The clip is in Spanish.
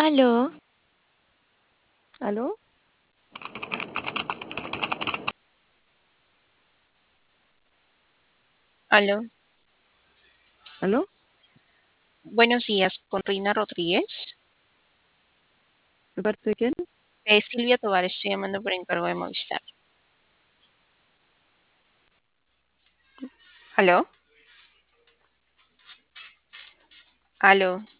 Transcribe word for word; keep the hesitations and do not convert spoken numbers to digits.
Aló, ¿Aló? Aló, ¿Aló? buenos días, con Reina Rodríguez. ¿De parte de quién? Eh, Silvia Tovar, estoy llamando por encargo de Movistar. Aló, aló,